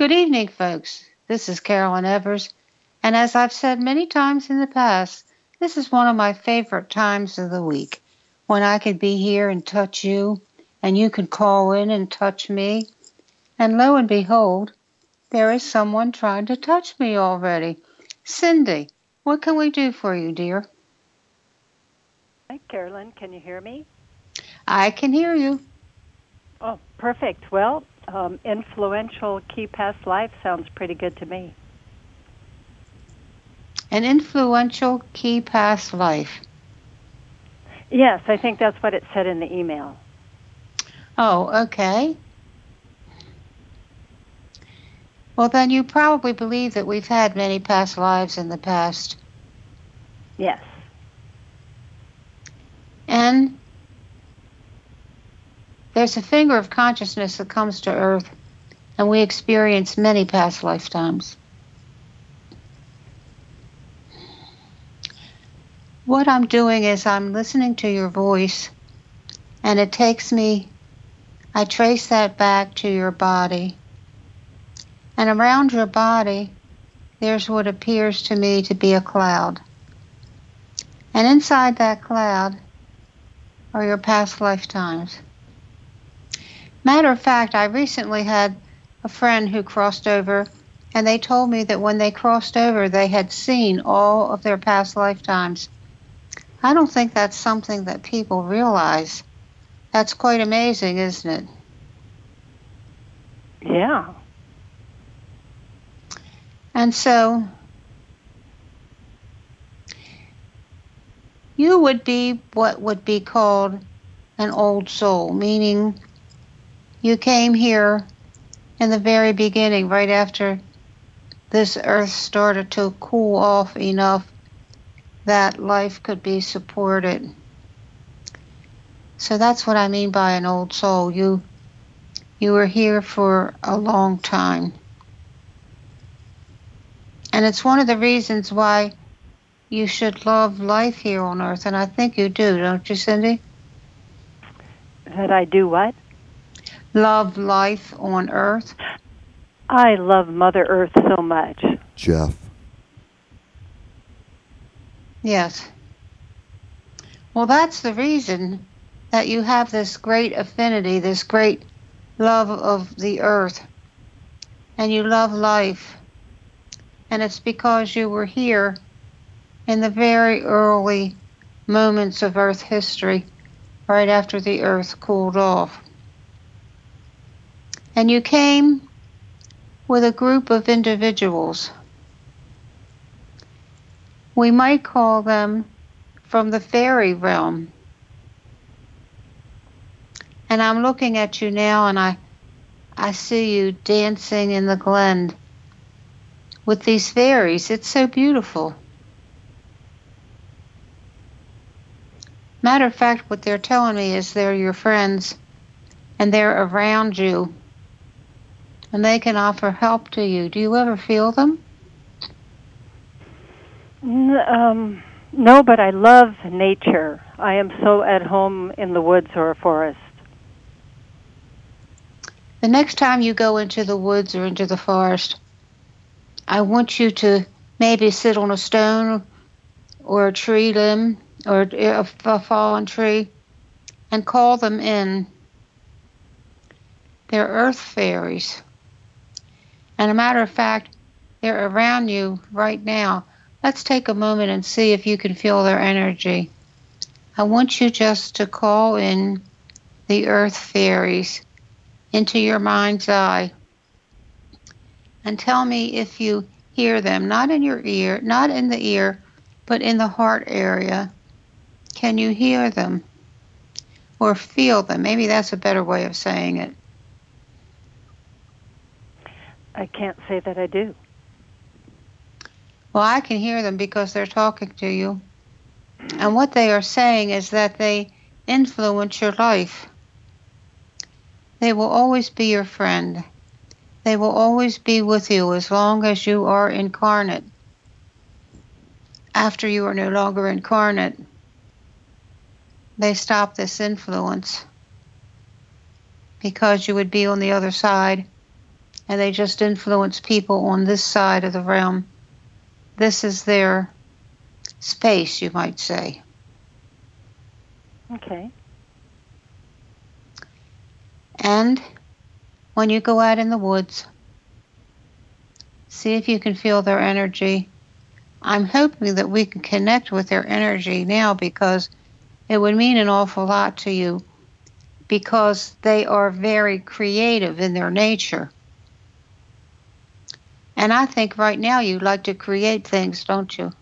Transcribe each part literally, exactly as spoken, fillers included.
Good evening, folks. This is Carolyn Evers, and as I've said many times in the past, this is one of my favorite times of the week when I could be here and touch you, and you can call in and touch me. And lo and behold, there is someone trying to touch me already. Cindy, what can we do for you, dear? Hi, Carolyn. Can you hear me? I can hear you. Oh, perfect. Well, um, influential key past life sounds pretty good to me. An influential key past life. Yes, I think that's what it said in the email. Oh, okay. Well, then you probably believe that we've had many past lives in the past. Yes. And there's a finger of consciousness that comes to Earth, and we experience many past lifetimes. What I'm doing is I'm listening to your voice, and it takes me, I trace that back to your body. And around your body, there's what appears to me to be a cloud. And inside that cloud are your past lifetimes. Matter of fact, I recently had a friend who crossed over, and they told me that when they crossed over, they had seen all of their past lifetimes. I don't think that's something that people realize. That's quite amazing, isn't it? Yeah. And so you would be what would be called an old soul, meaning you came here in the very beginning, right after this earth started to cool off enough that life could be supported. So that's what I mean by an old soul. You, you were here for a long time. And it's one of the reasons why you should love life here on Earth, and I think you do, don't you, Cindy? That I do what? Love life on Earth. I love Mother Earth so much. Jeff. Yes. Well, that's the reason that you have this great affinity, this great love of the earth, and you love life. And it's because you were here in the very early moments of Earth history, right after the earth cooled off. And you came with a group of individuals. We might call them from the fairy realm. And I'm looking at you now, and I, I see you dancing in the glen with these fairies. It's so beautiful. Matter of fact, what they're telling me is they're your friends, and they're around you, and they can offer help to you. Do you ever feel them? Um, no, but I love nature. I am so at home in the woods or a forest. The next time you go into the woods or into the forest, I want you to maybe sit on a stone or a tree limb or a, a fallen tree and call them in. They're earth fairies. And a matter of fact, they're around you right now. Let's take a moment and see if you can feel their energy. I want you just to call in the earth fairies into your mind's eye and tell me if you hear them, not in your ear, not in the ear, but in the heart area. Can you hear them or feel them? Maybe that's a better way of saying it. I can't say that I do. Well, I can hear them because they're talking to you. And what they are saying is that they influence your life. They will always be your friend. They will always be with you as long as you are incarnate. After you are no longer incarnate, they stop this influence because you would be on the other side and they just influence people on this side of the realm. This is their space, you might say. Okay. And when you go out in the woods, see if you can feel their energy. I'm hoping that we can connect with their energy now, because it would mean an awful lot to you, because they are very creative in their nature. And I think right now you like to create things, don't you?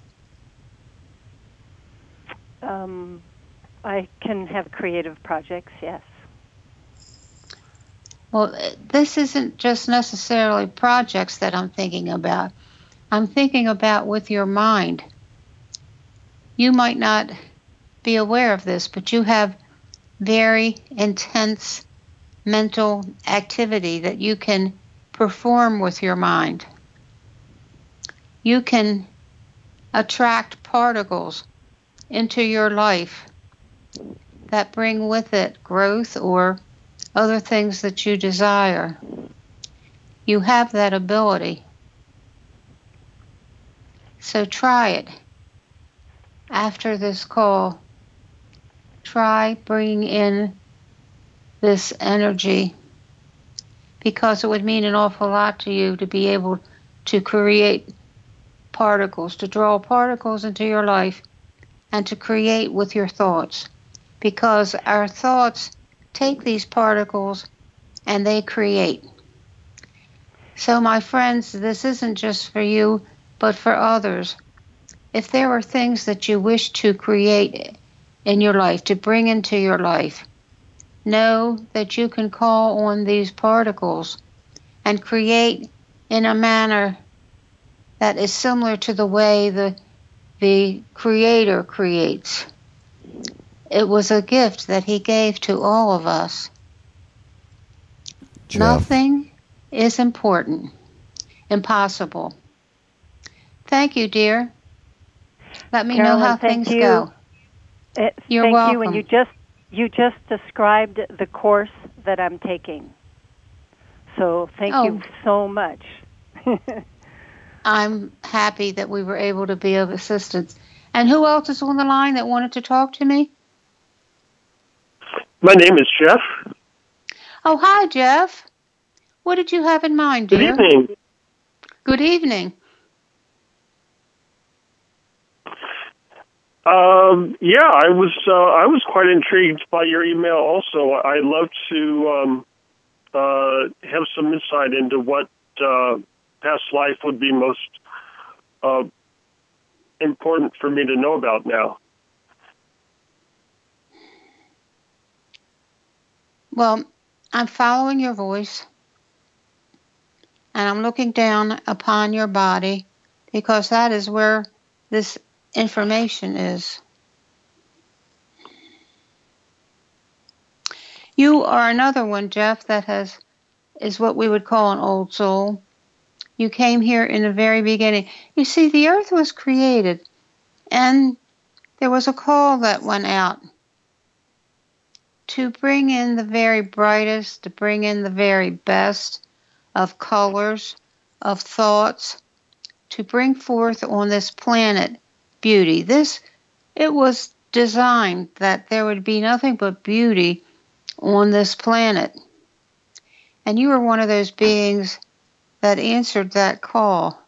Um, I can have creative projects, yes. Well, this isn't just necessarily projects that I'm thinking about. I'm thinking about with your mind. You might not be aware of this, but you have very intense mental activity that you can perform with your mind. You can attract particles into your life that bring with it growth or other things that you desire. You have that ability. So try it. After this call, try bringing in this energy, because it would mean an awful lot to you to be able to create particles, to draw particles into your life, and to create with your thoughts. Because our thoughts take these particles and they create. So my friends, this isn't just for you, but for others. If there are things that you wish to create in your life, to bring into your life, know that you can call on these particles and create in a manner that is similar to the way the, the Creator creates. It was a gift that He gave to all of us. Jeff. Nothing is important, impossible. Thank you, dear. Let me Carolyn, know how thank things you. go. Uh, You're thank welcome. you, and you just you just described the course that I'm taking. So thank Oh. you so much. I'm happy that we were able to be of assistance. And who else is on the line that wanted to talk to me? My name is Jeff. Oh, hi, Jeff. What did you have in mind, dear? Good evening. Good evening. Um, yeah, I was uh, I was quite intrigued by your email. Also, I'd love to um, uh, have some insight into what uh, past life would be most uh, important for me to know about now. Well, I'm following your voice, and I'm looking down upon your body, because that is where this information is. You are another one, Jeff, that has is what we would call an old soul. You came here in the very beginning. You see, the earth was created, and there was a call that went out to bring in the very brightest, to bring in the very best of colors, of thoughts, to bring forth on this planet beauty. This, it was designed that there would be nothing but beauty on this planet. And you were one of those beings that answered that call.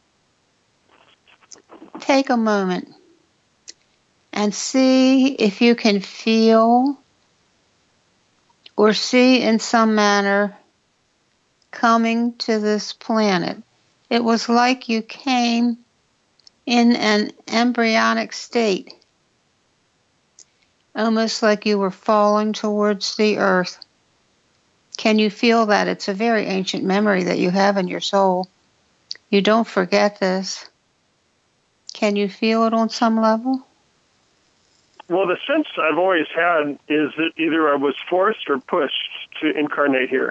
Take a moment and see if you can feel or see in some manner coming to this planet. It was like you came in an embryonic state, almost like you were falling towards the earth. Can you feel that? It's a very ancient memory that you have in your soul. You don't forget this. Can you feel it on some level? Well, the sense I've always had is that either I was forced or pushed to incarnate here.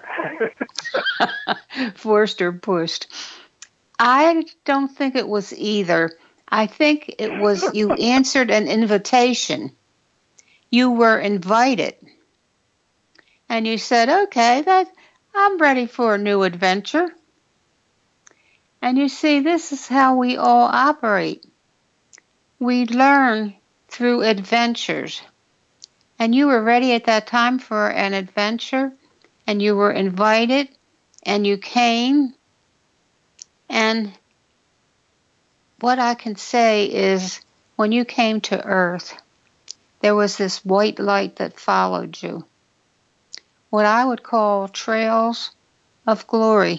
Forced or pushed. I don't think it was either. I think it was you answered an invitation. You were invited. And you said, okay, that I'm ready for a new adventure. And you see, this is how we all operate. We learn through adventures. And you were ready at that time for an adventure, and you were invited, and you came. And what I can say is, when you came to Earth, there was this white light that followed you. What I would call trails of glory.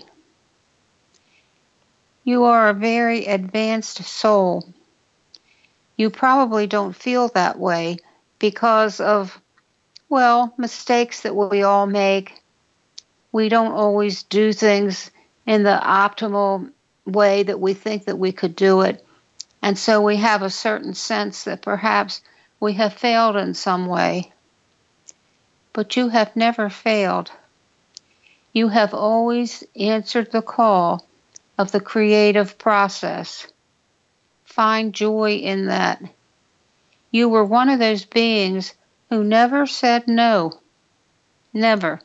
You are a very advanced soul. You probably don't feel that way because of, well, mistakes that we all make. We don't always do things in the optimal way that we think that we could do it. And so we have a certain sense that perhaps we have failed in some way. But you have never failed. You have always answered the call of the creative process. Find joy in that. You were one of those beings who never said no. Never.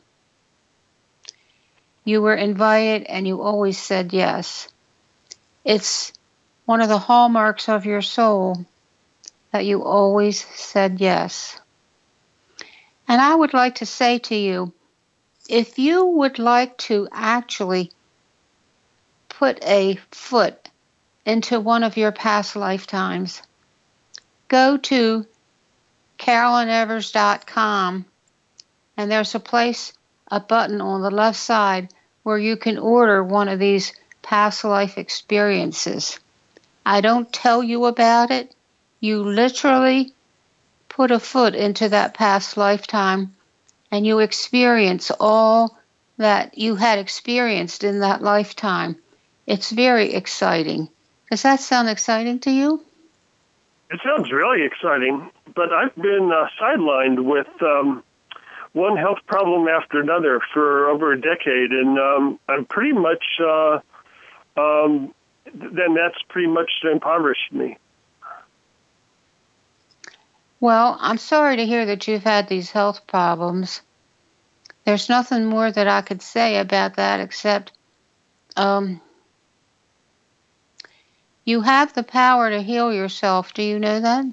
You were invited and you always said yes. It's one of the hallmarks of your soul that you always said yes. And I would like to say to you, if you would like to actually put a foot into one of your past lifetimes, go to carolyn evers dot com, and there's a place, a button on the left side where you can order one of these past life experiences. I don't tell you about it. You literally put a foot into that past lifetime and you experience all that you had experienced in that lifetime. It's very exciting. Does that sound exciting to you? It sounds really exciting, but I've been uh, sidelined with um, one health problem after another for over a decade, and um, I'm pretty much, uh, um, then that's pretty much impoverished me. Well, I'm sorry to hear that you've had these health problems. There's nothing more that I could say about that except um, you have the power to heal yourself. Do you know that?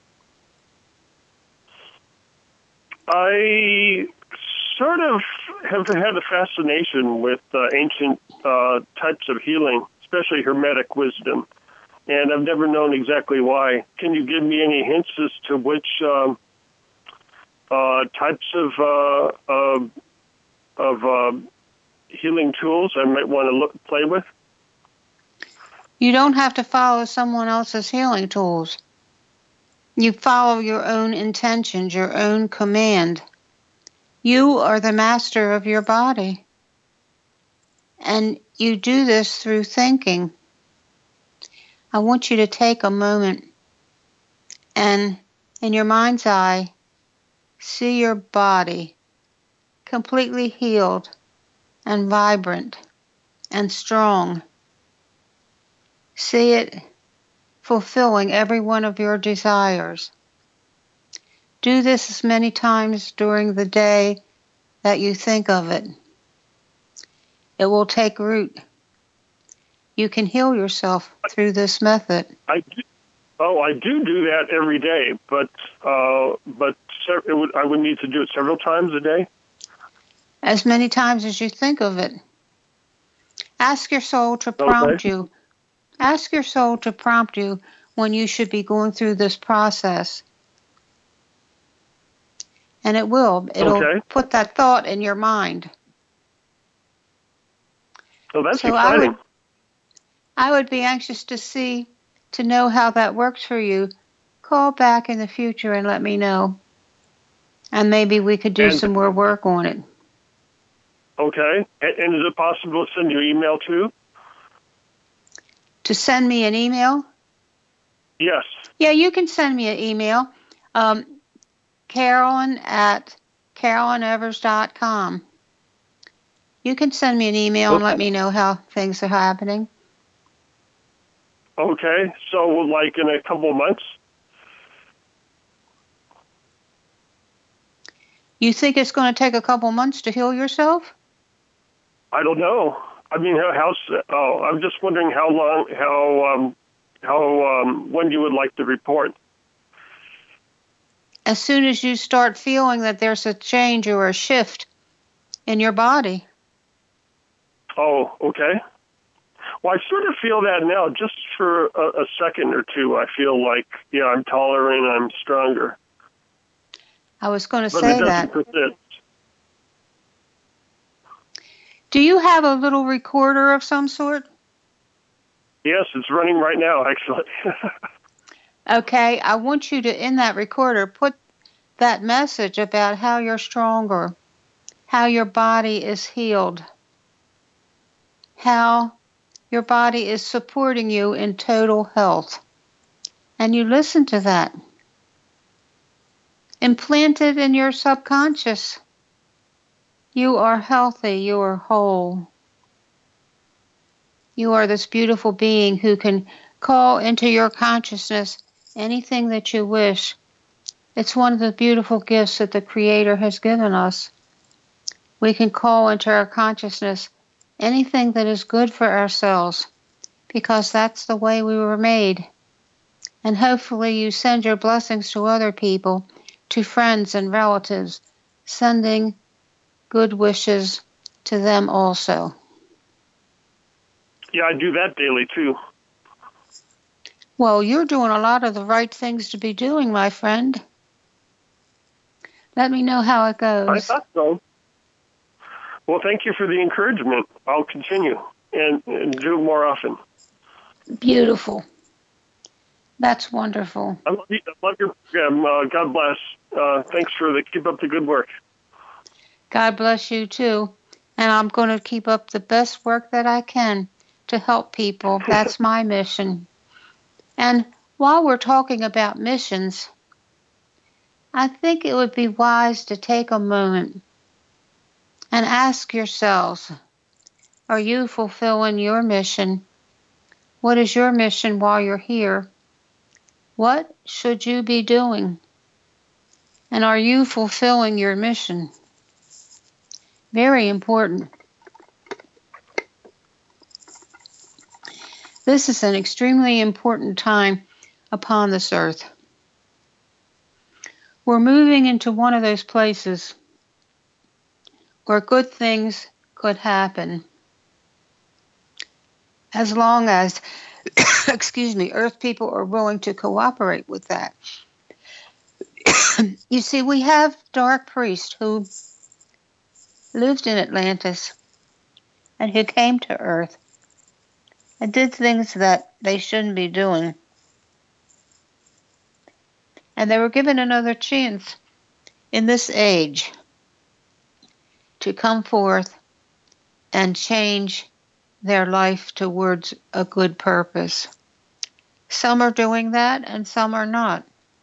I sort of have had a fascination with uh, ancient uh, types of healing, especially Hermetic wisdom, and I've never known exactly why. Can you give me any hints as to which um, uh, types of uh, uh, of uh, healing tools I might want to look play with? You don't have to follow someone else's healing tools. You follow your own intentions, your own command. You are the master of your body. And you do this through thinking. I want you to take a moment and, in your mind's eye, see your body completely healed and vibrant and strong. See it fulfilling every one of your desires. Do this as many times during the day that you think of it. It will take root. You can heal yourself through this method. I do, oh, I do do that every day, but uh, but it would, I would need to do it several times a day. As many times as you think of it. Ask your soul to prompt Okay. you. Ask your soul to prompt you when you should be going through this process. And it will. It'll Okay. put that thought in your mind. So that's So I exciting. would, I would be anxious to see, to know how that works for you. Call back in the future and let me know. And maybe we could do And- some more work on it. Okay. And, and is it possible to send you email too? To send me an email? Yes. Yeah, you can send me an email. Um, Carolyn at carolyn evers dot com. You can send me an email and let me know how things are happening. Okay. So like in a couple of months? You think it's going to take a couple months to heal yourself? I don't know. I mean, how, how's, oh, I'm just wondering how long, how, um, how, um, when you would like the report. As soon as you start feeling that there's a change or a shift in your body. Oh, okay. Well, I sort of feel that now, just for a, a second or two. I feel like, yeah, I'm taller and I'm stronger. I was going to But say it doesn't that. persist. Do you have a little recorder of some sort? Yes, it's running right now, actually. Okay, I want you to, in that recorder, put that message about how you're stronger, how your body is healed, how your body is supporting you in total health. And you listen to that. Implanted in your subconscious. You are healthy, you are whole. You are this beautiful being who can call into your consciousness anything that you wish. It's one of the beautiful gifts that the Creator has given us. We can call into our consciousness anything that is good for ourselves, because that's the way we were made. And hopefully you send your blessings to other people, to friends and relatives, sending good wishes to them also. Yeah, I do that daily, too. Well, you're doing a lot of the right things to be doing, my friend. Let me know how it goes. I thought so. Well, thank you for the encouragement. I'll continue and, and do it more often. Beautiful. That's wonderful. I love, you, I love your program. Uh, God bless. Uh, thanks for the keep up the good work. God bless you, too. And I'm going to keep up the best work that I can to help people. That's my mission. And while we're talking about missions, I think it would be wise to take a moment and ask yourselves, are you fulfilling your mission? What is your mission while you're here? What should you be doing? And are you fulfilling your mission? Very important. This is an extremely important time upon this earth. We're moving into one of those places where good things could happen, as long as, excuse me, Earth people are willing to cooperate with that. You see, we have dark priests who lived in Atlantis and who came to Earth and did things that they shouldn't be doing. And they were given another chance in this age to come forth and change their life towards a good purpose. Some are doing that and some are not.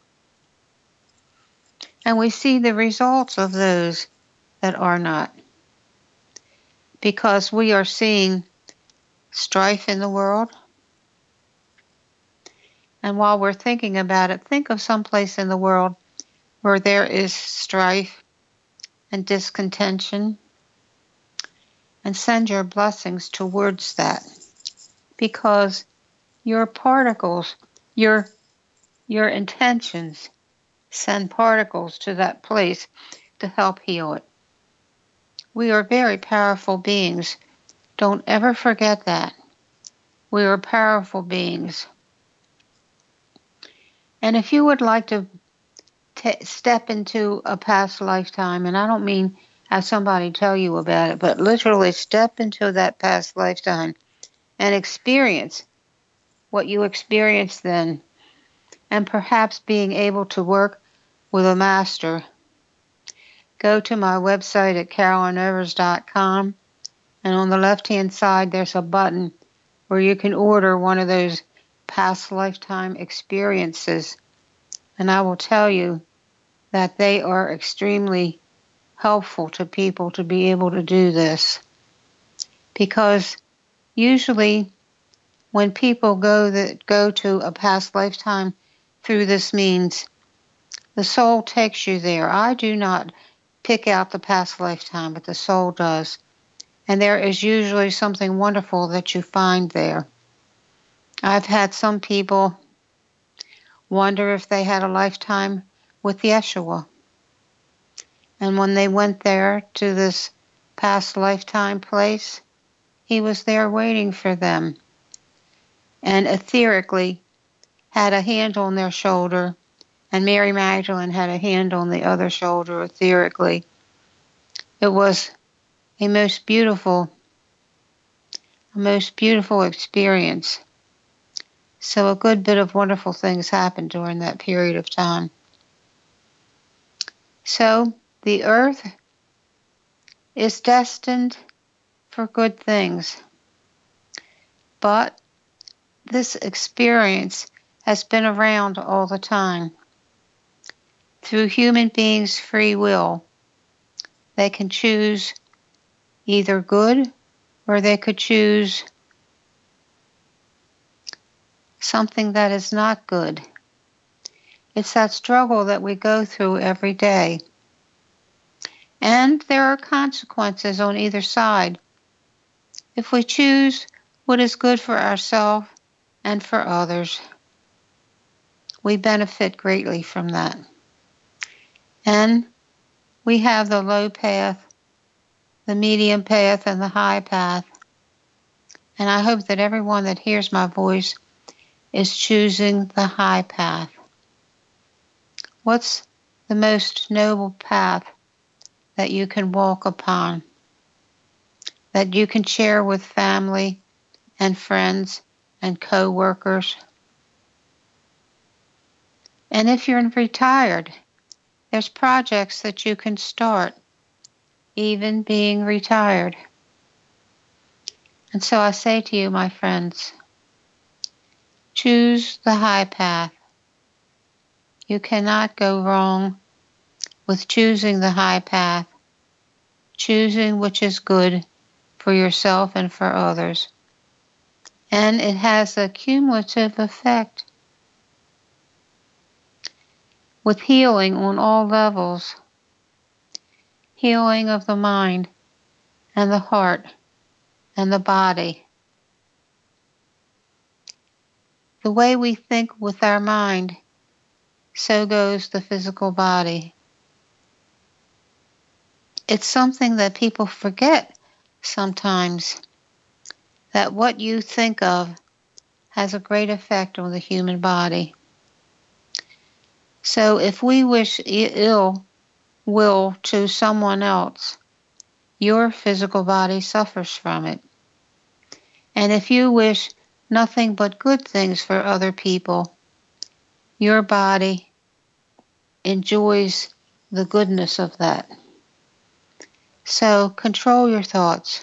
And we see the results of those that are not. Because we are seeing strife in the world. And while we're thinking about it, think of some place in the world where there is strife and discontention, and send your blessings towards that. Because your particles, your, your intentions, send particles to that place to help heal it. We are very powerful beings. Don't ever forget that. We are powerful beings. And if you would like to t- step into a past lifetime, and I don't mean have somebody tell you about it, but literally step into that past lifetime and experience what you experienced then, and perhaps being able to work with a master, go to my website at carolyn evers dot com, and on the left-hand side there's a button where you can order one of those past lifetime experiences. And I will tell you that they are extremely helpful to people to be able to do this. Because usually when people go that go to a past lifetime through this means, the soul takes you there. I do not pick out the past lifetime, but the soul does. and there is usually something wonderful that you find there. I've had some people wonder if they had a lifetime with Yeshua. And when they went there to this past lifetime place, he was there waiting for them, and etherically had a hand on their shoulder, and Mary Magdalene had a hand on the other shoulder etherically. It was a most beautiful, a most beautiful experience. So a good bit of wonderful things happened during that period of time. So the earth is destined for good things. But this experience has been around all the time. Through human beings' free will, they can choose either good or they could choose something that is not good. It's that struggle that we go through every day. And there are consequences on either side. If we choose what is good for ourselves and for others, we benefit greatly from that. And we have the low path, the medium path, and the high path. And I hope that everyone that hears my voice is choosing the high path. What's the most noble path that you can walk upon, that you can share with family and friends and co-workers? And if you're retired, there's projects that you can start, even being retired. And so I say to you, my friends, choose the high path. You cannot go wrong with choosing the high path, choosing which is good for yourself and for others. And it has a cumulative effect with healing on all levels, healing of the mind and the heart and the body. The way we think with our mind, so goes the physical body. It's something that people forget sometimes, that what you think of has a great effect on the human body. So if we wish ill will to someone else, your physical body suffers from it. And if you wish nothing but good things for other people, your body enjoys the goodness of that. So control your thoughts.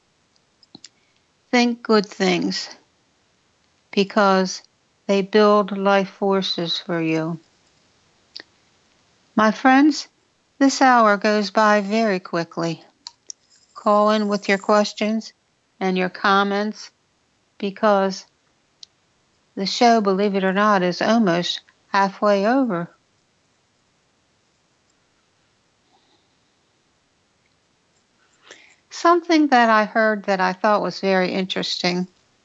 Think good things, because they build life forces for you. My friends, this hour goes by very quickly. Call in with your questions and your comments, because the show, believe it or not, is almost halfway over. Something that I heard that I thought was very interesting.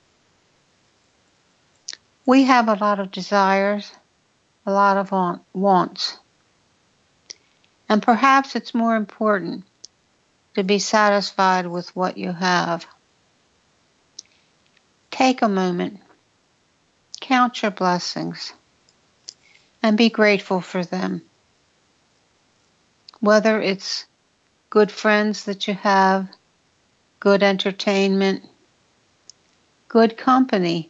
We have a lot of desires, a lot of want, wants. And perhaps it's more important to be satisfied with what you have. Take a moment, count your blessings, and be grateful for them. Whether it's good friends that you have, good entertainment, good company.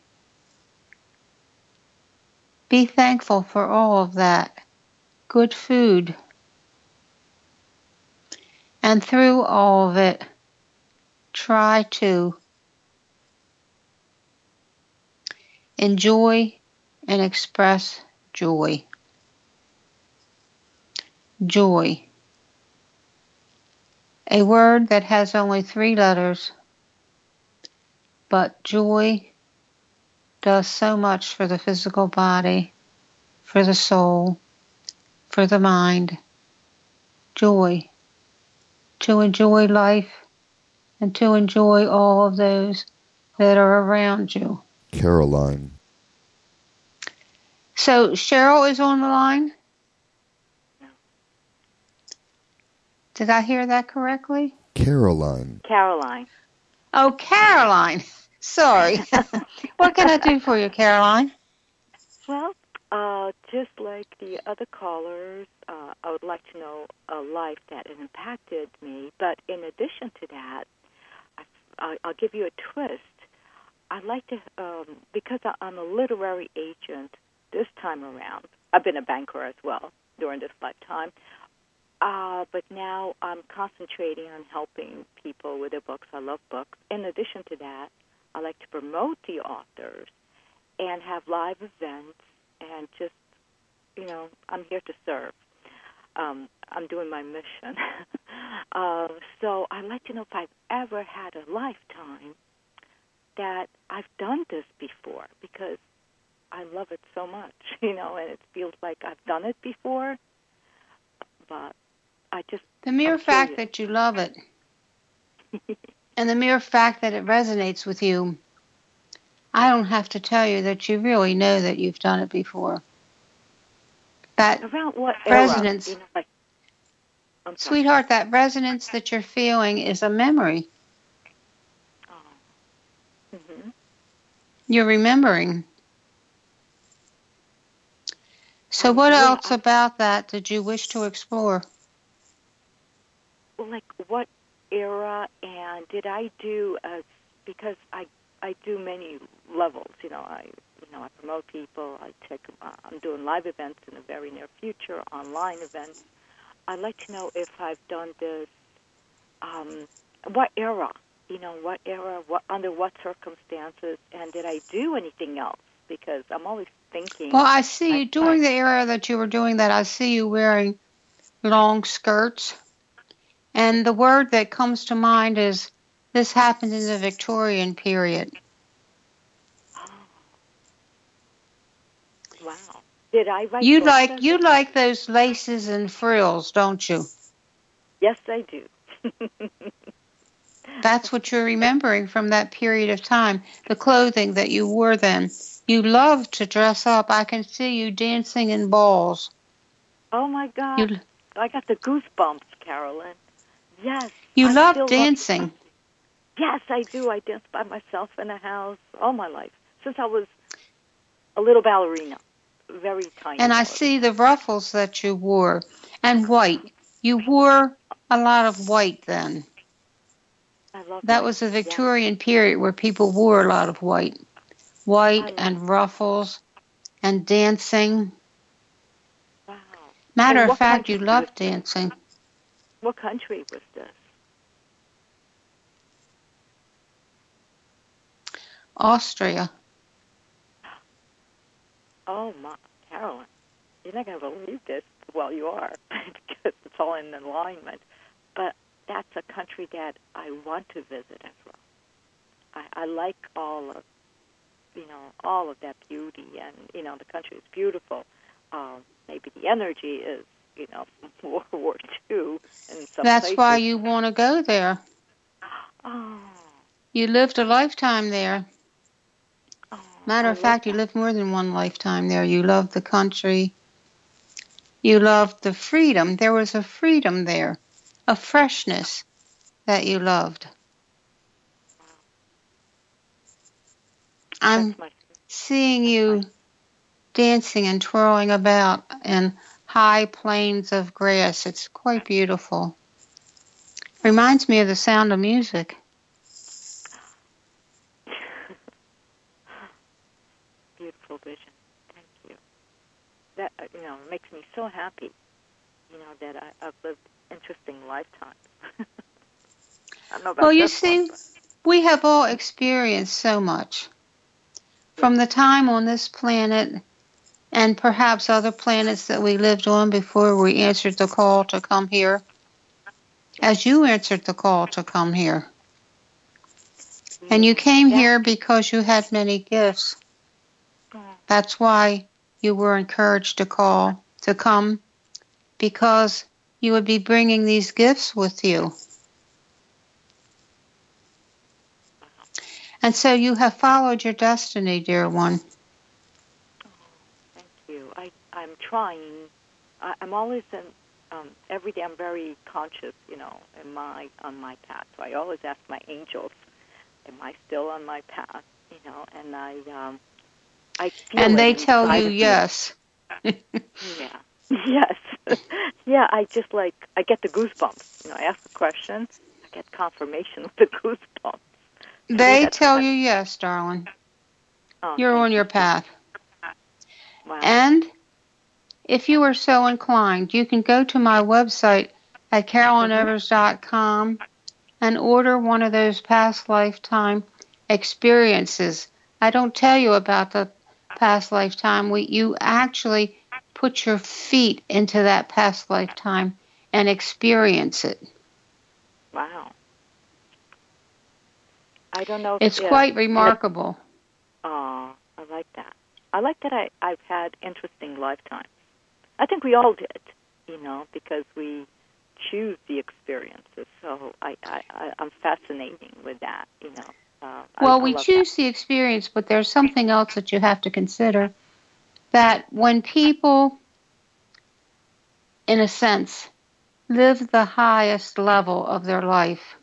Be thankful for all of that. Good food. And through all of it, try to enjoy and express joy. Joy. A word that has only three letters, but joy does so much for the physical body, for the soul, for the mind. Joy. To enjoy life and to enjoy all of those that are around you. Caroline. So Cheryl is on the line? Did I hear that correctly? Caroline. Caroline. Oh, Caroline. Sorry. What can I do for you, Caroline? Well, uh, just like the other callers, uh, I would like to know a life that has impacted me. But in addition to that, I, I'll give you a twist. I'd like to, um, because I'm a literary agent this time around, I've been a banker as well during this lifetime, uh, but now I'm concentrating on helping people with their books. I love books. In addition to that, I like to promote the authors and have live events and just, you know, I'm here to serve. Um, I'm doing my mission. uh, so I'd like to know if I've ever had a lifetime that I've done this before, because I love it so much, you know, and it feels like I've done it before, but I just... The mere I'm fact curious. that you love it and the mere fact that it resonates with you, I don't have to tell you that you really know that you've done it before. That Around what era? resonance, You know, like, I'm sorry. sweetheart, that resonance that you're feeling is a memory. Oh. Mm-hmm. You're remembering. So Um, what yeah, else I- about that did you wish to explore? Well, like what era, and did I do as, because I I do many levels, you know, I you know I promote people, I take uh, I'm doing live events in the very near future, online events. I'd like to know if I've done this, um, what era, you know, what era, what under what circumstances, and did I do anything else? Because I'm always thinking. Well, I see you I- during the era that you were doing that. I see you wearing long skirts. And the word that comes to mind is this happened in the Victorian period. Oh. Wow. Did I write You books like as you well? like those laces and frills, don't you? Yes, I do. That's what you're remembering from that period of time, the clothing that you wore then. You loved to dress up. I can see you dancing in balls. Oh, my God. You I got the goosebumps, Carolyn. Yes. you I love still dancing. Love, yes, I do. I dance by myself in the house all my life, since I was a little ballerina, very tiny And I ballerina. see the ruffles that you wore, and white. You wore a lot of white then. I love That white. was the Yeah. Victorian period where people wore a lot of white. White I and ruffles and dancing. Wow. Matter And of what fact, you country love was this? dancing. What country was this? Austria. Oh, my, Carolyn, you're not going to believe this. Well, you are, because it's all in alignment. But that's a country that I want to visit as well. I, I like all of, you know, all of that beauty, and, you know, the country is beautiful. Um, maybe the energy is, you know, from World War Two in some That's places. why you want to go there. Oh. You lived a lifetime there. Oh, Matter I of love fact, you that. lived more than one lifetime there. You loved the country. You loved the freedom. There was a freedom there, a freshness that you loved. I'm That's my, seeing you dancing and twirling about in high plains of grass. It's quite beautiful. Reminds me of the sound of music. beautiful vision. Thank you. That, uh, you know, makes me so happy, you know, that I, I've lived interesting lifetimes. I don't know about Well, you this see, one, but we have all experienced so much. From the time on this planet and perhaps other planets that we lived on before we answered the call to come here, as you answered the call to come here. And you came that, here because you had many gifts. That's why you were encouraged to call, to come, because you would be bringing these gifts with you. And so you have followed your destiny, dear one. Oh, thank you. I, I'm trying. I, I'm always in, um, every day I'm very conscious, you know, in my, on my path. So I always ask my angels, am I still on my path? You know, and I, um, I feel And it they tell inside you of me. yes. Yeah. Yes. Yeah, I just like, I get the goosebumps. You know, I ask a question, I get confirmation with the goosebumps. To me, They that's tell kind you of, yes, darling. oh, You're thank on you. your path. Wow. And if you are so inclined, you can go to my website at carolyn evers dot com and order one of those past lifetime experiences. I don't tell you about the past lifetime. We, you actually put your feet into that past lifetime and experience it. Wow. I don't know if, It's yeah. quite remarkable. Oh, I like that. I like that I, I've had interesting lifetimes. I think we all did, you know, because we choose the experiences. So I, I, I, I'm fascinating with that, you know. Uh, I, Well, I we love that. choose the experience, but there's something else that you have to consider, that when people, in a sense, live the highest level of their life,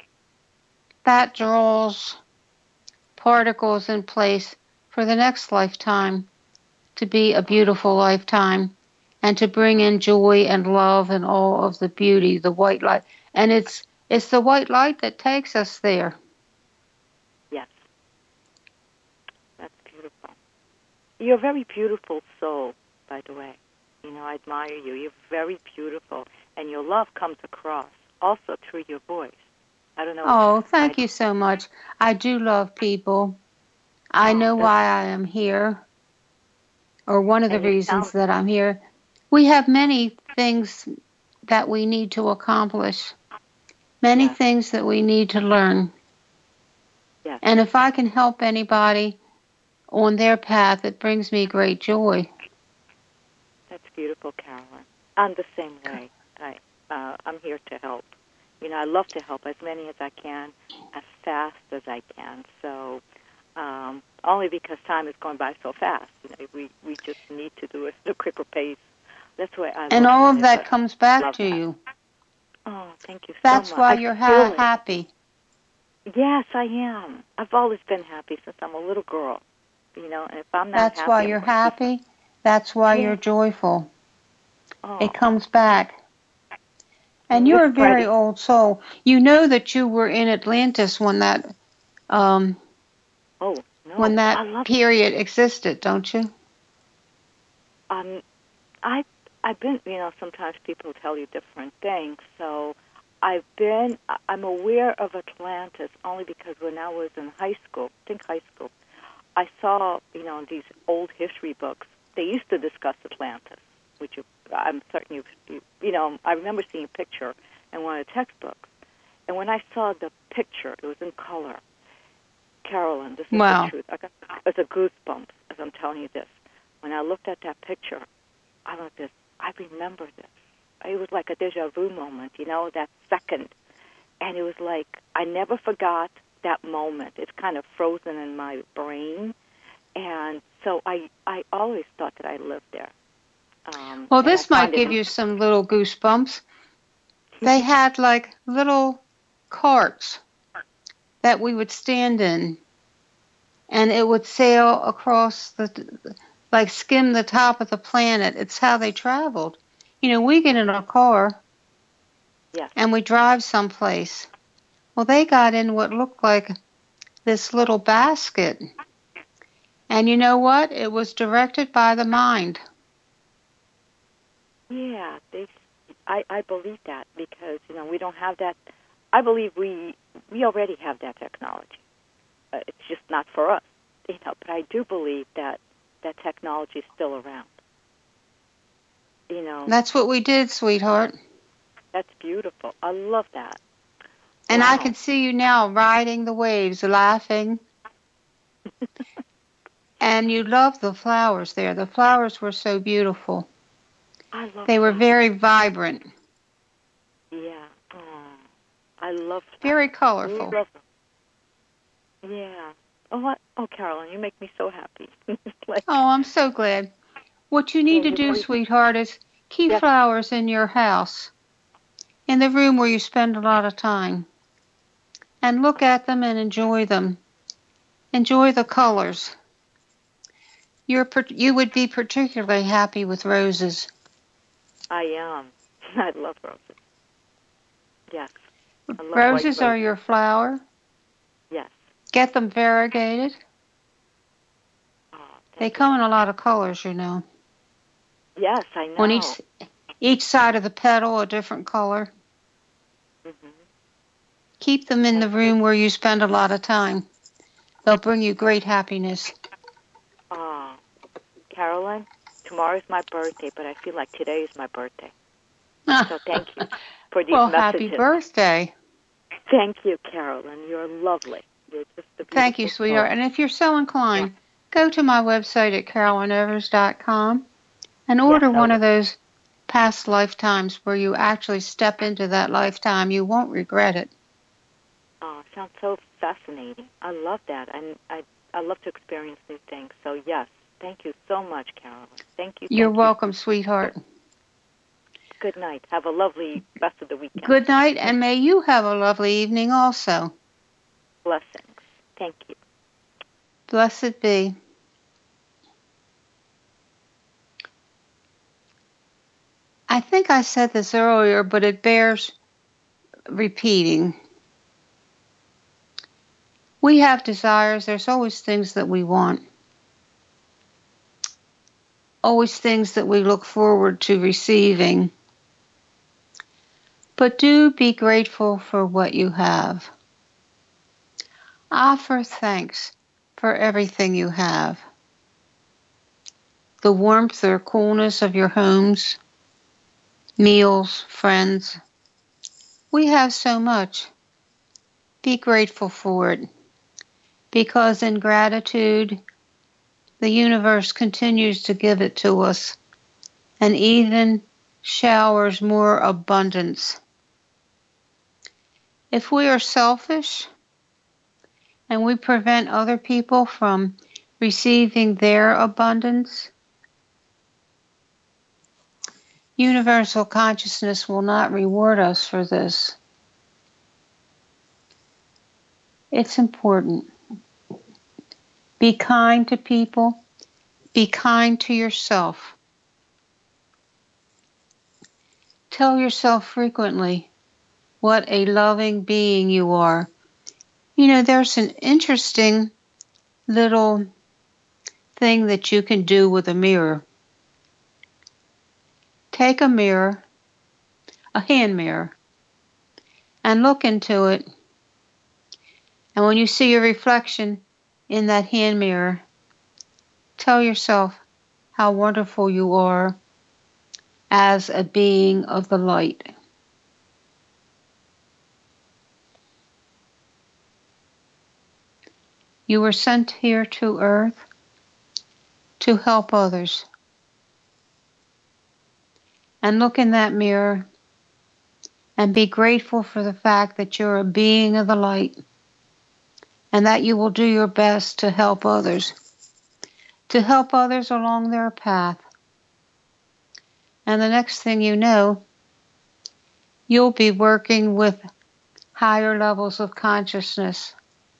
that draws particles in place for the next lifetime to be a beautiful lifetime and to bring in joy and love and all of the beauty, the white light. And it's it's the white light that takes us there. Yes. That's beautiful. You're a very beautiful soul, by the way. You know, I admire you. You're very beautiful. And your love comes across also through your voice. I don't know. Oh, thank I, you so much. I do love people. I oh, know that's, why I am here, or one of the and you sound, reasons that I'm here. We have many things that we need to accomplish, many yes, things that we need to learn. yes. And if I can help anybody on their path, it brings me great joy. That's beautiful, Carolyn. I'm the same way. I, uh, I'm here to help. You know, I love to help as many as I can, as fast as I can. So, um, only because time is going by so fast. You know, we we just need to do it at a quicker pace. That's why I And love all doing of it. that But comes back love to that. you. Oh, thank you so That's much. why I you're feel ha- it. happy. Yes, I am. I've always been happy since I'm a little girl. You know, and if I'm not That's why happy, I'm you're going to do something. happy. That's why Yeah. you're joyful. Oh, It comes back. And and this you're a very Friday. old soul. You know that you were in Atlantis when that um, Oh when no, I that love. period existed, don't you? Um, I I've been. You know, sometimes people tell you different things. So I've been. I- I'm aware of Atlantis only because when I was in high school, I think high school, I saw. You know, in these old history books, they used to discuss Atlantis, which you, I'm certain you, you. You know, I remember seeing a picture in one of the textbooks, and when I saw the picture, it was in color. Carolyn, this is the Wow. truth. I got it's a goosebumps as I'm telling you this. When I looked at that picture, I went this. I remember this. It was like a deja vu moment, you know, that second, and it was like I never forgot that moment. It's kind of frozen in my brain, and so I I always thought that I lived there. Um, Well, and I this might find it. give you some little goosebumps. They had like little carts that we would stand in, and it would sail across the, like skim the top of the planet. It's how they traveled. You know, we get in a car Yes. and we drive someplace. Well, they got in what looked like this little basket. And you know what? It was directed by the mind. Yeah, they. I I believe that because you know we don't have that. I believe we we already have that technology. Uh, it's just not for us, you know. But I do believe that that technology is still around. You know, That's what we did, sweetheart. that's beautiful. I love that. And I Wow. can see you now riding the waves, laughing. And you loved the flowers there. The flowers were so beautiful. I love They were flowers. very vibrant, Yeah. Oh, I love very flowers. colorful. Love them. Yeah. Oh, what? Oh, Carolyn, you make me so happy. like, Oh, I'm so glad. What you yeah, need to you do, know, sweetheart, is keep yes. flowers in your house, in the room where you spend a lot of time, and look at them and enjoy them. Enjoy the colors. You're, you would be particularly happy with roses. I am. I love roses. Yes. I love white Roses are roses. your flower. Yes. Get them variegated. Oh, They thank you. come in a lot of colors, you know. Yes, I On know. each each side of the petal, a different color. Mm-hmm. Keep them in the Thank you. room where you spend a lot of time. They'll bring you great happiness. Oh, Carolyn, tomorrow's my birthday, but I feel like today is my birthday. So thank you for these Well, happy messages. birthday. Thank you, Carolyn. You're lovely. You're just a beautiful Thank you, sweetheart. soul. And if you're so inclined, Yeah. go to my website at carolyn evers dot com and Yes, order I one will. of those past lifetimes where you actually step into that lifetime. You won't regret it. Oh, sounds so fascinating. I love that. And I, I love to experience new things. So, yes, thank you so much, Carolyn. Thank you. You're Thank welcome, you. sweetheart. Good night. Have a lovely rest of the weekend. Good night, and may you have a lovely evening also. Blessings. Thank you. Blessed be. I think I said this earlier, but it bears repeating. We have desires. There's always things that we want. Always things that we look forward to receiving. But do be grateful for what you have. Offer thanks for everything you have. The warmth or coolness of your homes, meals, friends. We have so much. Be grateful for it, because in gratitude, the universe continues to give it to us and even showers more abundance. If we are selfish and we prevent other people from receiving their abundance, universal consciousness will not reward us for this. It's important. Be kind to people. Be kind to yourself. Tell yourself frequently what a loving being you are. You know, there's an interesting little thing that you can do with a mirror. Take a mirror, a hand mirror, and look into it. And when you see your reflection in that hand mirror, tell yourself how wonderful you are as a being of the light. You were sent here to earth to help others. And look in that mirror and be grateful for the fact that you're a being of the light and that you will do your best to help others, to help others along their path. And the next thing you know, you'll be working with higher levels of consciousness,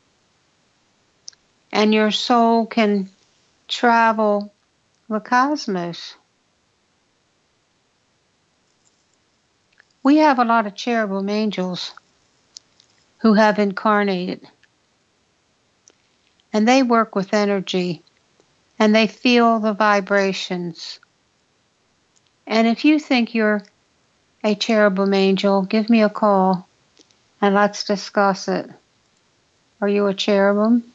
and your soul can travel the cosmos. We have a lot of cherubim angels who have incarnated, and they work with energy, and they feel the vibrations. And if you think you're a cherubim angel, give me a call and let's discuss it. Are you a cherubim?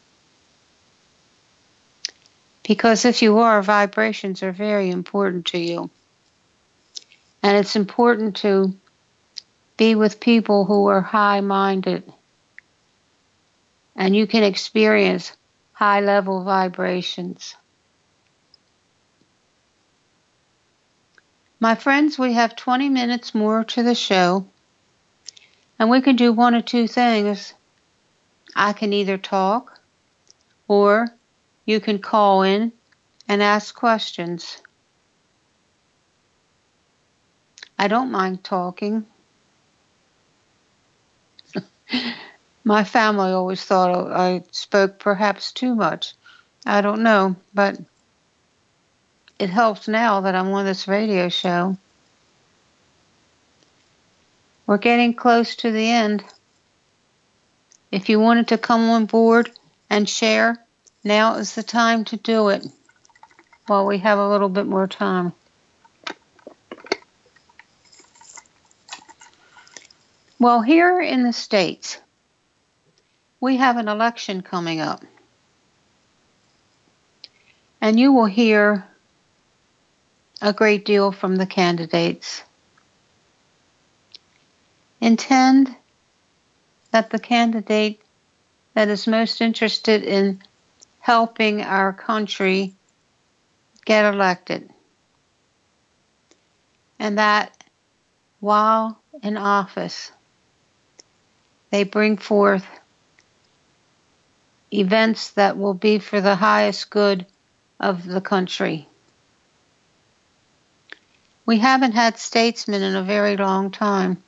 Because if you are, vibrations are very important to you. And it's important to be with people who are high-minded. And you can experience high-level vibrations. My friends, we have twenty minutes more to the show. And we can do one or two things. I can either talk or you can call in and ask questions. I don't mind talking. My family always thought I spoke perhaps too much. I don't know, but it helps now that I'm on this radio show. We're getting close to the end. If you wanted to come on board and share, now is the time to do it while we have a little bit more time. Well, here in the States, we have an election coming up. And you will hear a great deal from the candidates. Intend that the candidate that is most interested in helping our country get elected, and that while in office, they bring forth events that will be for the highest good of the country. We haven't had statesmen in a very long time,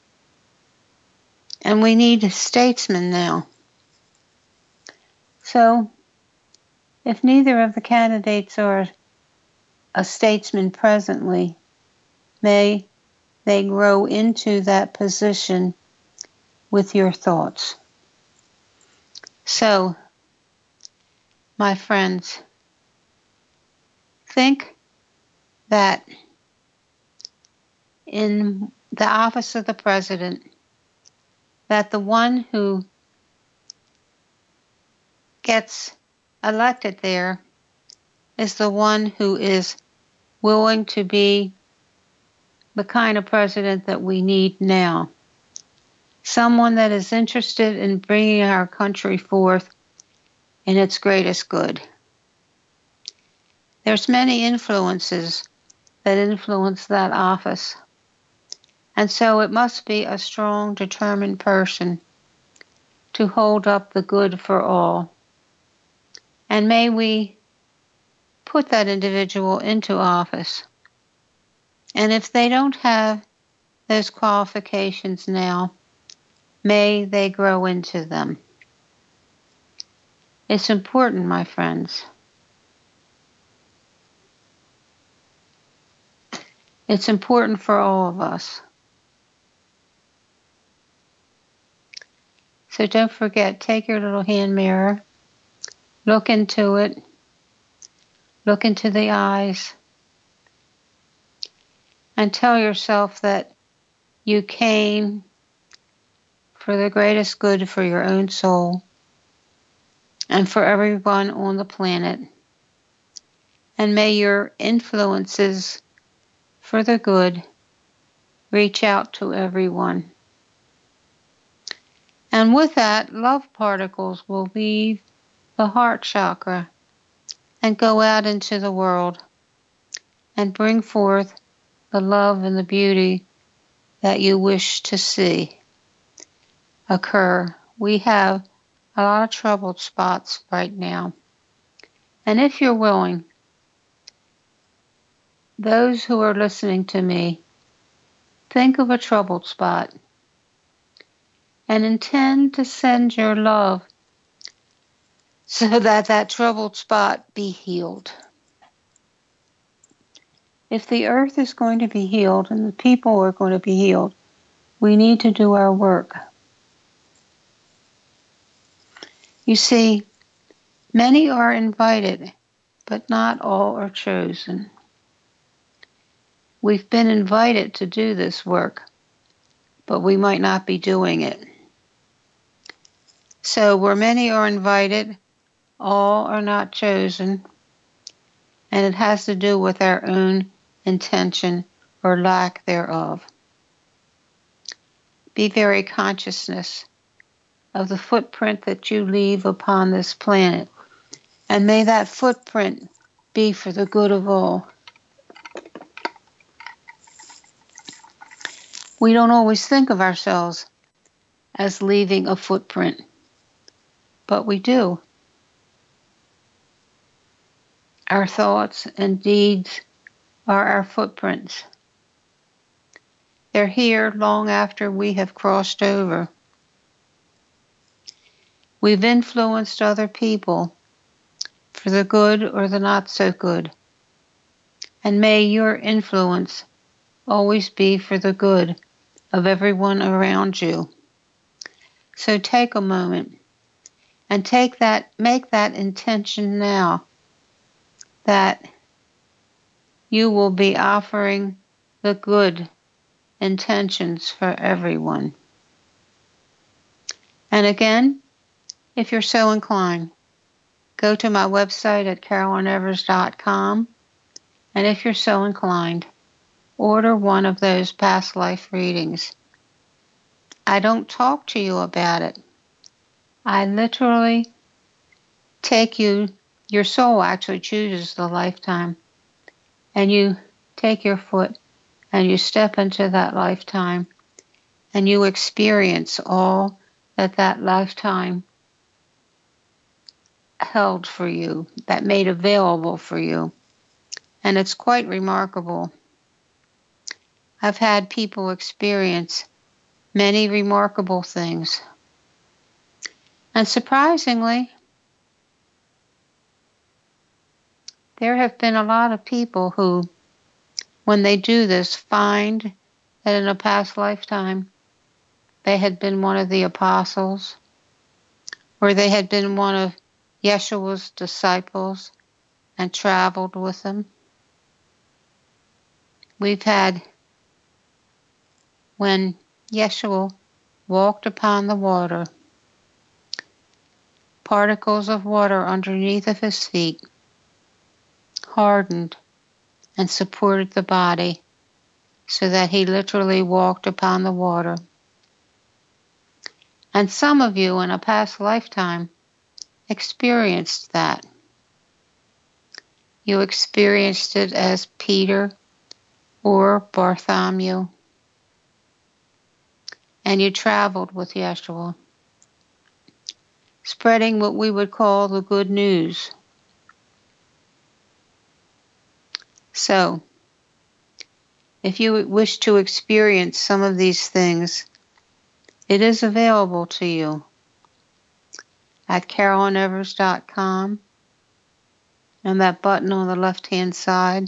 and we need statesmen now. So, if neither of the candidates are a statesman presently, may they grow into that position with your thoughts. So, my friends, think that in the office of the president, that the one who gets elected there is the one who is willing to be the kind of president that we need now. Someone that is interested in bringing our country forth in its greatest good. There's many influences that influence that office. And so it must be a strong, determined person to hold up the good for all. And may we put that individual into office. And if they don't have those qualifications now, may they grow into them. It's important, my friends. It's important for all of us. So don't forget, take your little hand mirror, look into it, look into the eyes, and tell yourself that you came for the greatest good for your own soul and for everyone on the planet. And may your influences for the good reach out to everyone. And with that, love particles will leave the heart chakra and go out into the world and bring forth the love and the beauty that you wish to see occur. We have a lot of troubled spots right now. And if you're willing, those who are listening to me, think of a troubled spot and intend to send your love so that that troubled spot be healed. If the earth is going to be healed and the people are going to be healed, we need to do our work. You see, many are invited, but not all are chosen. We've been invited to do this work, but we might not be doing it. So where many are invited, all are not chosen, and it has to do with our own intention or lack thereof. Be very consciousness of the footprint that you leave upon this planet, and may that footprint be for the good of all. We don't always think of ourselves as leaving a footprint, but we do. Our thoughts and deeds are our footprints. They're here long after we have crossed over. We've influenced other people for the good or the not so good. And may your influence always be for the good of everyone around you. So take a moment and take that, make that intention now that you will be offering the good intentions for everyone. And again, if you're so inclined, go to my website at carolyn evers dot com, and if you're so inclined, order one of those past life readings. I don't talk to you about it. I literally take you, your soul actually chooses the lifetime, and you take your foot and you step into that lifetime and you experience all that that lifetime held for you, that made available for you. And it's quite remarkable. I've had people experience many remarkable things. And surprisingly, there have been a lot of people who, when they do this, find that in a past lifetime they had been one of the apostles, or they had been one of Yeshua's disciples and traveled with him. We've had when Yeshua walked upon the water, particles of water underneath of his feet hardened and supported the body so that he literally walked upon the water. And some of you in a past lifetime experienced that. You experienced it as Peter or Bartholomew, and you traveled with Yeshua, spreading what we would call the good news. So, if you wish to experience some of these things, it is available to you at carolyn evers dot com, and that button on the left-hand side.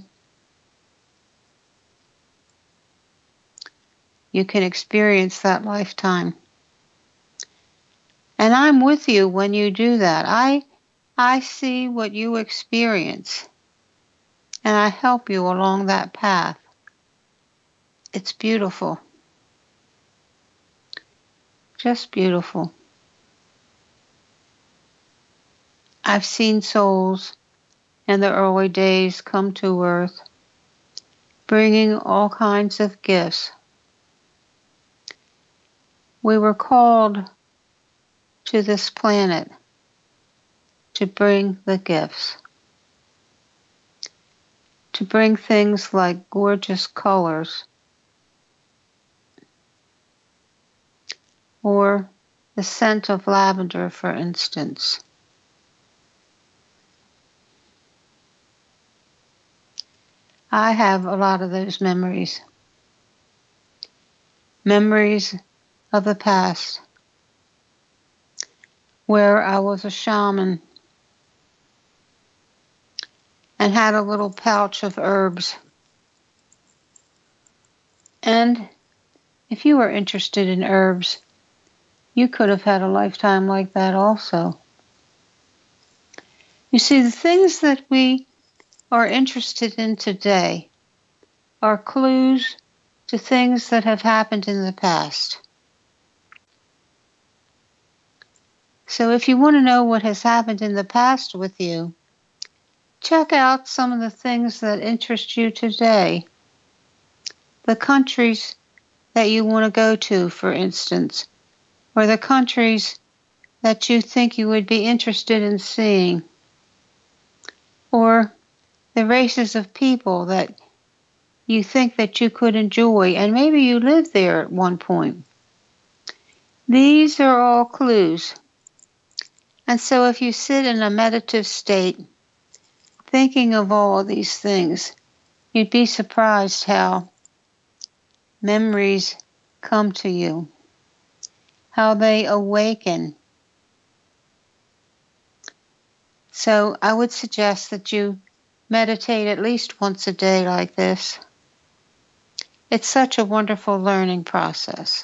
You can experience that lifetime. And I'm with you when you do that. I, I see what you experience, and I help you along that path. It's beautiful. Just beautiful. I've seen souls in the early days come to earth, bringing all kinds of gifts. We were called to this planet to bring the gifts, to bring things like gorgeous colors, or the scent of lavender, for instance. I have a lot of those memories. Memories of the past, where I was a shaman and had a little pouch of herbs. And if you were interested in herbs, you could have had a lifetime like that also. You see, the things that we are interested in today are clues to things that have happened in the past. So if you want to know what has happened in the past with you, check out some of the things that interest you today. The countries that you want to go to, for instance, or the countries that you think you would be interested in seeing, or the races of people that you think that you could enjoy, and maybe you lived there at one point. These are all clues. And so if you sit in a meditative state, thinking of all of these things, you'd be surprised how memories come to you, how they awaken. So I would suggest that you meditate at least once a day like this. It's such a wonderful learning process.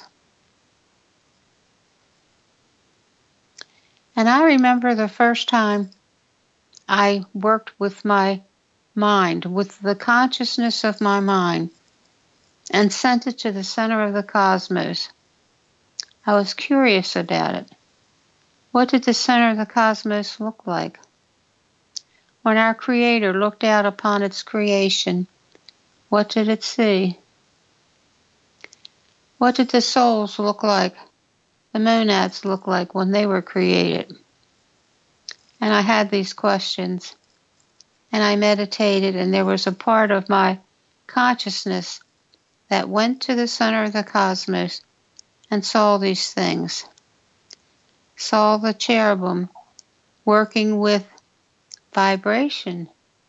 And I remember the first time I worked with my mind, with the consciousness of my mind, and sent it to the center of the cosmos. I was curious about it. What did the center of the cosmos look like? When our Creator looked out upon its creation, what did it see? What did the souls look like, the monads look like when they were created? And I had these questions, and I meditated, and there was a part of my consciousness that went to the center of the cosmos and saw these things. Saw the cherubim working with vibration,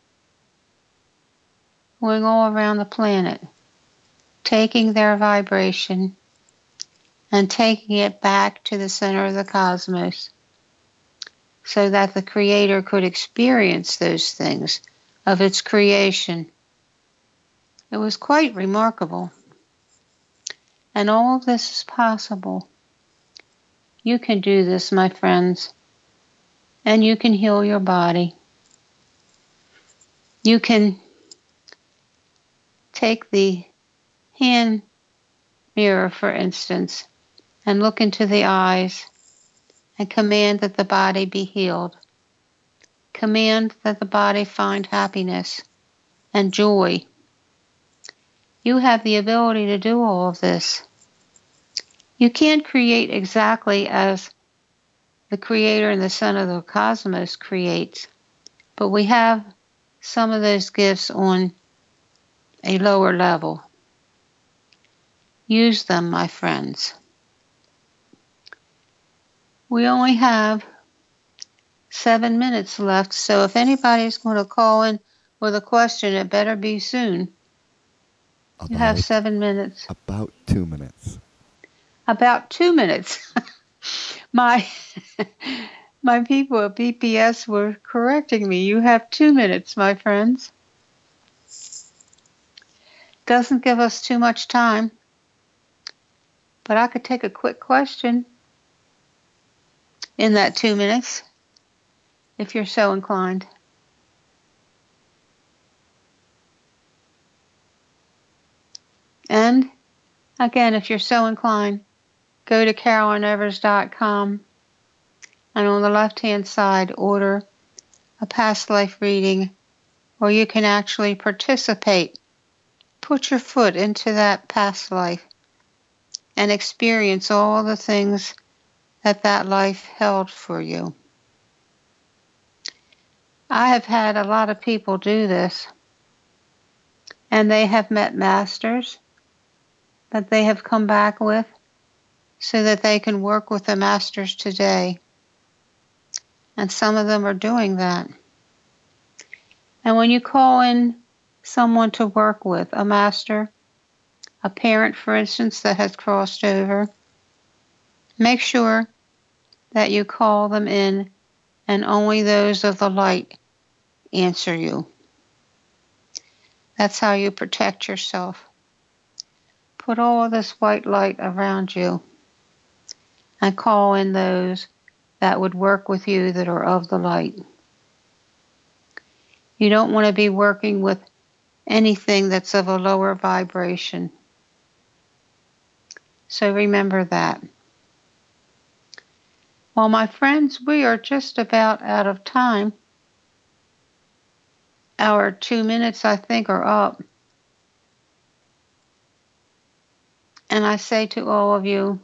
going all around the planet, taking their vibration and taking it back to the center of the cosmos so that the Creator could experience those things of its creation. It was quite remarkable. And all of this is possible. You can do this, my friends, and you can heal your body. You can take the hand mirror, for instance, and look into the eyes and command that the body be healed. Command that the body find happiness and joy. You have the ability to do all of this. You can't create exactly as the Creator and the Son of the Cosmos creates, but we have some of those gifts on a lower level. Use them, my friends. We only have seven minutes left, so if anybody's going to call in with a question, it better be soon. About, you have seven minutes. About two minutes. About two minutes. my my people at B P S were correcting me. You have two minutes, my friends. Doesn't give us too much time, but I could take a quick question in that two minutes, if you're so inclined. And again, if you're so inclined, go to carolyn evers dot com and on the left-hand side, order a past life reading, or you can actually participate. Put your foot into that past life and experience all the things that that life held for you. I have had a lot of people do this, and they have met masters that they have come back with so that they can work with the masters today. And some of them are doing that. And when you call in someone to work with, a master, a parent, for instance, that has crossed over, make sure that you call them in and only those of the light answer you. That's how you protect yourself. Put all of this white light around you and call in those that would work with you that are of the light. You don't want to be working with anything that's of a lower vibration. So remember that. Well, my friends, we are just about out of time. Our two minutes, I think, are up. And I say to all of you,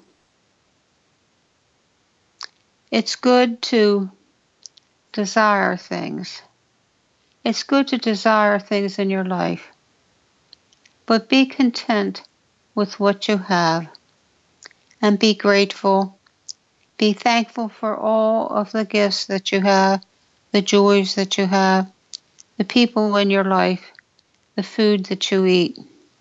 it's good to desire things. It's good to desire things in your life. But be content with what you have and be grateful Be thankful for all of the gifts that you have, the joys that you have, the people in your life, the food that you eat.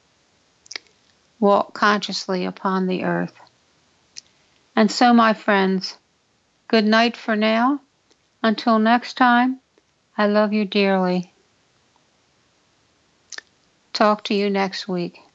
Walk consciously upon the earth. And so, my friends, good night for now. Until next time, I love you dearly. Talk to you next week.